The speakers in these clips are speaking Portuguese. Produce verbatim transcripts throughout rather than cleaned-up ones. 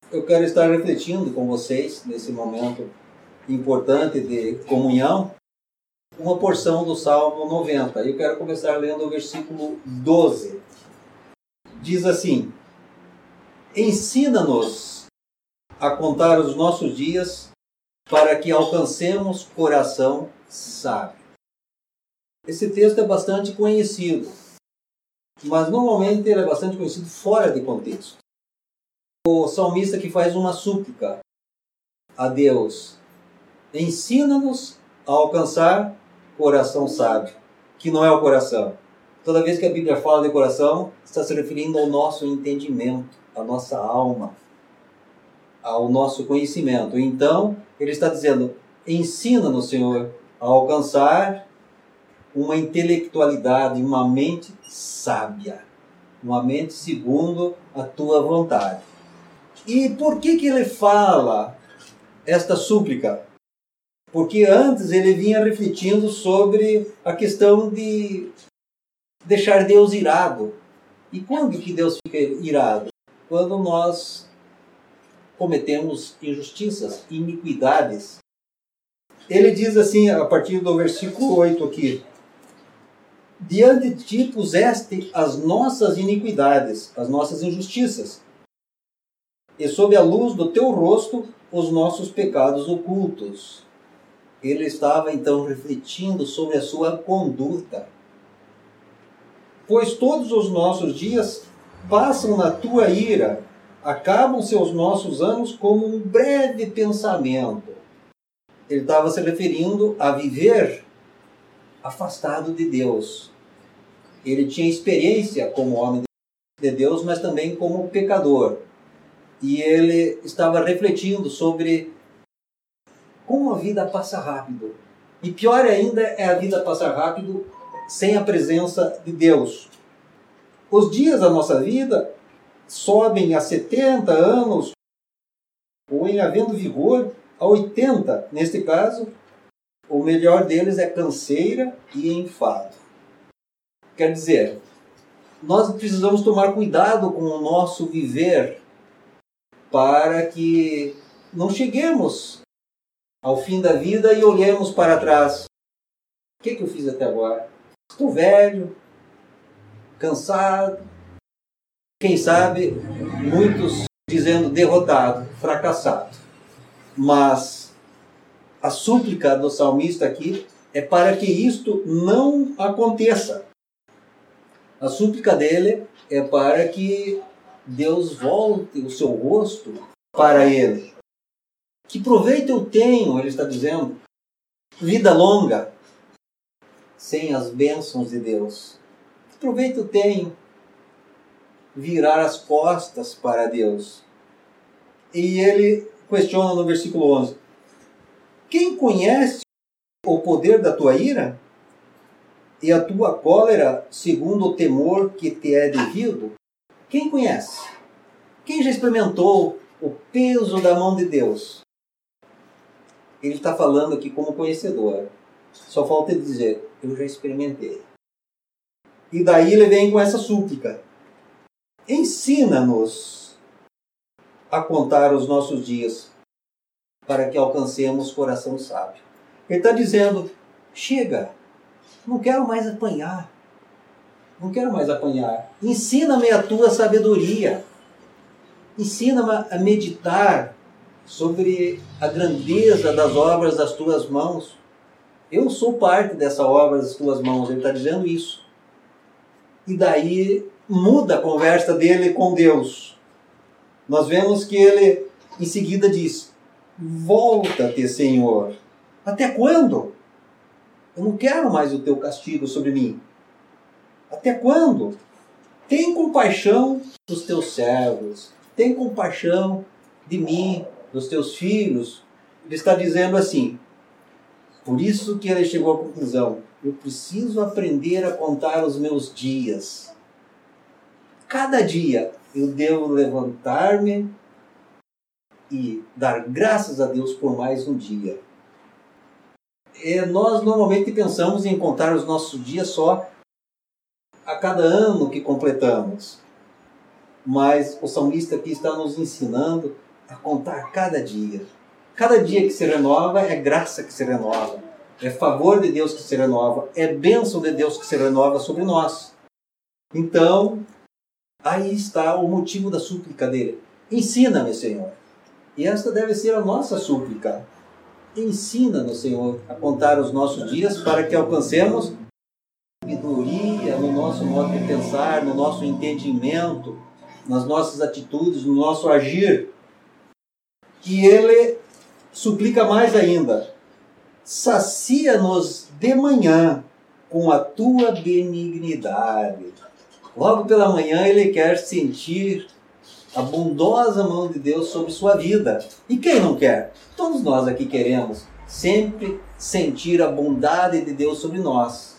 Eu quero estar refletindo com vocês, nesse momento importante de comunhão, uma porção do Salmo noventa. Eu quero começar lendo o versículo doze. Diz assim: ensina-nos a contar os nossos dias para que alcancemos coração sábio. Esse texto é bastante conhecido, mas normalmente ele é bastante conhecido fora de contexto. O salmista que faz uma súplica a Deus: ensina-nos a alcançar coração sábio, que não é o coração. Toda vez que a Bíblia fala de coração, está se referindo ao nosso entendimento, à nossa alma, ao nosso conhecimento. Então, ele está dizendo: ensina-nos, Senhor, a alcançar uma intelectualidade, uma mente sábia, uma mente segundo a tua vontade. E por que que ele fala esta súplica? Porque antes ele vinha refletindo sobre a questão de deixar Deus irado. E quando que Deus fica irado? Quando nós cometemos injustiças, iniquidades. Ele diz assim, a partir do versículo oito aqui: diante de ti puseste as nossas iniquidades, as nossas injustiças, e sob a luz do teu rosto os nossos pecados ocultos. Ele estava então refletindo sobre a sua conduta. Pois todos os nossos dias passam na tua ira, acabam-se os nossos anos como um breve pensamento. Ele estava se referindo a viver afastado de Deus. Ele tinha experiência como homem de Deus, mas também como pecador. E ele estava refletindo sobre como a vida passa rápido. E pior ainda é a vida passar rápido sem a presença de Deus. Os dias da nossa vida sobem a setenta anos, ou em havendo vigor, a oitenta. Neste caso, o melhor deles é canseira e enfado. Quer dizer, nós precisamos tomar cuidado com o nosso viver para que não cheguemos ao fim da vida e olhemos para trás. O que, que eu fiz até agora? Estou velho, cansado. Quem sabe, muitos dizendo derrotado, fracassado. Mas a súplica do salmista aqui é para que isto não aconteça. A súplica dele é para que Deus volte o seu rosto para ele. Que proveito eu tenho, ele está dizendo, vida longa, sem as bênçãos de Deus. Que proveito eu tenho virar as costas para Deus? E ele questiona no versículo onze: quem conhece o poder da tua ira e a tua cólera segundo o temor que te é devido? Quem conhece? Quem já experimentou o peso da mão de Deus? Ele está falando aqui como conhecedor. Só falta ele dizer: eu já experimentei. E daí ele vem com essa súplica: ensina-nos a contar os nossos dias para que alcancemos coração sábio. Ele está dizendo: chega, não quero mais apanhar. Não quero mais apanhar. Ensina-me a tua sabedoria. Ensina-me a meditar sobre a grandeza das obras das tuas mãos. Eu sou parte dessa obra das tuas mãos. Ele está dizendo isso. E daí muda a conversa dele com Deus. Nós vemos que ele em seguida diz: volta-te, Senhor. Até quando? Eu não quero mais o teu castigo sobre mim. Até quando? Tem compaixão dos teus servos. Tem compaixão de mim, dos teus filhos. Ele está dizendo assim. Por isso que ele chegou à conclusão: eu preciso aprender a contar os meus dias. Cada dia eu devo levantar-me e dar graças a Deus por mais um dia. É, nós normalmente pensamos em contar os nossos dias só a cada ano que completamos. Mas o salmista aqui está nos ensinando a contar cada dia. Cada dia que se renova é graça que se renova, é favor de Deus que se renova, é bênção de Deus que se renova sobre nós. Então, aí está o motivo da súplica dele. Ensina-me, Senhor. E esta deve ser a nossa súplica. Ensina-nos, Senhor, a contar os nossos dias para que alcancemos sabedoria no nosso modo de pensar, no nosso entendimento, nas nossas atitudes, no nosso agir. E ele suplica mais ainda: sacia-nos de manhã com a tua benignidade. Logo pela manhã ele quer sentir a bondosa mão de Deus sobre sua vida. E quem não quer? Todos nós aqui queremos sempre sentir a bondade de Deus sobre nós.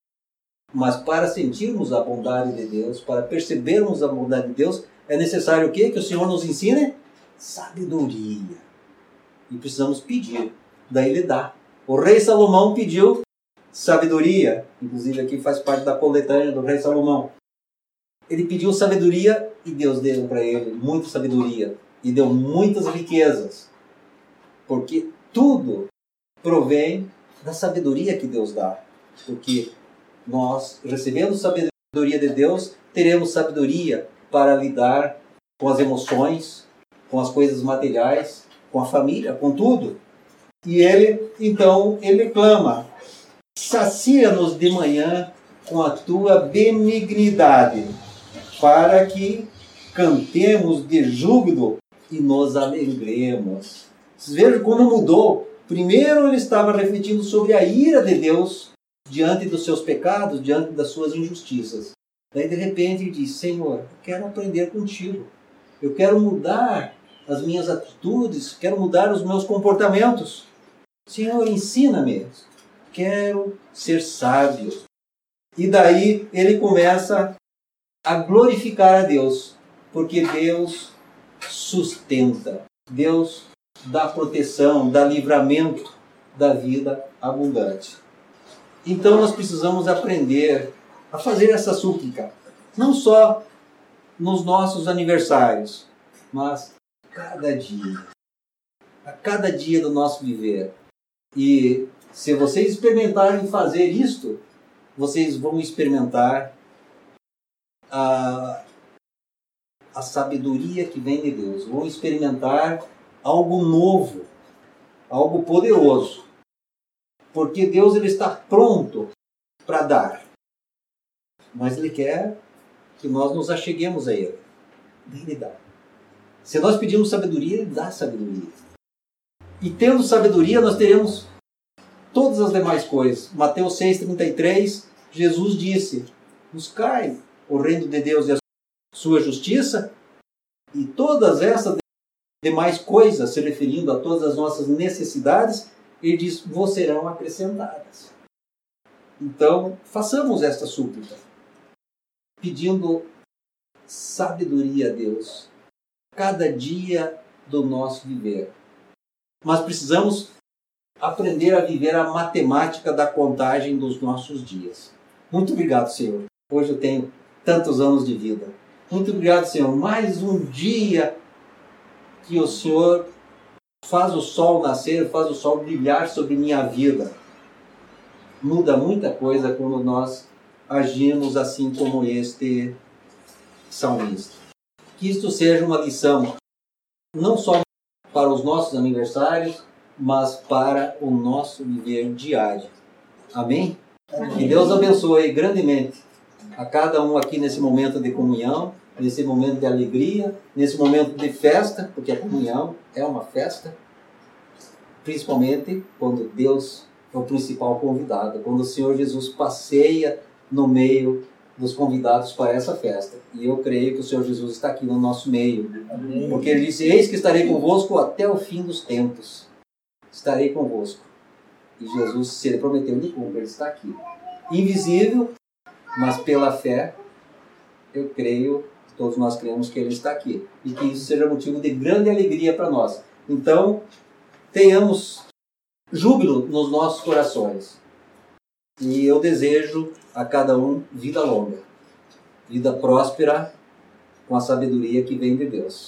Mas para sentirmos a bondade de Deus, para percebermos a bondade de Deus, é necessário o quê? Que o Senhor nos ensine sabedoria. E precisamos pedir. Daí ele dá. O rei Salomão pediu sabedoria. Inclusive aqui faz parte da coletânea do rei Salomão. Ele pediu sabedoria e Deus deu para ele muita sabedoria. E deu muitas riquezas. Porque tudo provém da sabedoria que Deus dá. Porque nós, recebendo sabedoria de Deus, teremos sabedoria para lidar com as emoções, com as coisas materiais, com a família, com tudo. E ele, então, ele clama: sacia-nos de manhã com a tua benignidade, para que cantemos de júbilo e nos alegremos. Vocês vejam como mudou. Primeiro ele estava refletindo sobre a ira de Deus diante dos seus pecados, diante das suas injustiças. Daí de repente ele diz: Senhor, eu quero aprender contigo. Eu quero mudar as minhas atitudes, quero mudar os meus comportamentos. Senhor, ensina-me. Quero ser sábio. E daí ele começa a glorificar a Deus, porque Deus sustenta, Deus dá proteção, dá livramento da vida abundante. Então nós precisamos aprender a fazer essa súplica, não só nos nossos aniversários, mas cada dia, a cada dia do nosso viver. E se vocês experimentarem fazer isto, vocês vão experimentar a, a sabedoria que vem de Deus, vão experimentar algo novo, algo poderoso. Porque Deus ele está pronto para dar. Mas Ele quer que nós nos acheguemos a Ele. Ele dá. Se nós pedimos sabedoria, Ele dá sabedoria. E tendo sabedoria, nós teremos todas as demais coisas. Mateus seis, trinta e três, Jesus disse: buscai o reino de Deus e a sua justiça, e todas essas demais coisas, se referindo a todas as nossas necessidades, Ele diz: vos serão acrescentadas. Então, façamos esta súplica, pedindo sabedoria a Deus, cada dia do nosso viver. Mas precisamos aprender a viver a matemática da contagem dos nossos dias. Muito obrigado, Senhor. Hoje eu tenho tantos anos de vida. Muito obrigado, Senhor. Mais um dia que o Senhor faz o sol nascer, faz o sol brilhar sobre minha vida. Muda muita coisa quando nós agimos assim como este salmista. Que isto seja uma lição, não só para os nossos aniversários, mas para o nosso viver diário. Amém? Amém. Que Deus abençoe grandemente a cada um aqui nesse momento de comunhão, nesse momento de alegria, nesse momento de festa, porque a comunhão é uma festa, principalmente quando Deus é o principal convidado, quando o Senhor Jesus passeia no meio dos convidados para essa festa. E eu creio que o Senhor Jesus está aqui no nosso meio. Amém. Porque Ele disse: eis que estarei convosco até o fim dos tempos. Estarei convosco. E Jesus, se Ele prometeu, Ele cumpre, Ele está aqui. Invisível, mas pela fé, eu creio, todos nós cremos que Ele está aqui. E que isso seja motivo de grande alegria para nós. Então, tenhamos júbilo nos nossos corações. E eu desejo a cada um vida longa, vida próspera, com a sabedoria que vem de Deus.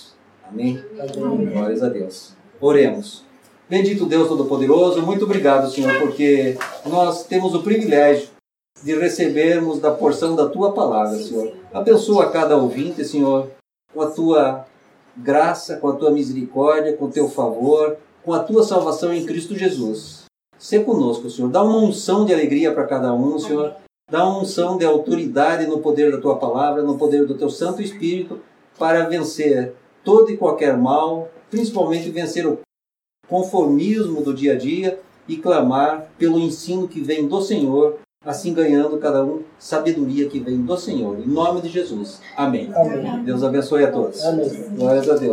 Amém? Amém. Glórias a Deus. Oremos. Bendito Deus Todo-Poderoso, muito obrigado, Senhor, porque nós temos o privilégio de recebermos da porção da Tua palavra, Senhor. Abençoa cada ouvinte, Senhor, com a Tua graça, com a Tua misericórdia, com o Teu favor, com a Tua salvação em Cristo Jesus. Sê conosco, Senhor. Dá uma unção de alegria para cada um, Senhor. Dá uma unção de autoridade no poder da Tua palavra, no poder do Teu Santo Espírito, para vencer todo e qualquer mal, principalmente vencer o conformismo do dia a dia e clamar pelo ensino que vem do Senhor, assim ganhando cada um sabedoria que vem do Senhor. Em nome de Jesus. Amém. Amém. Deus abençoe a todos. Amém. Glórias a Deus.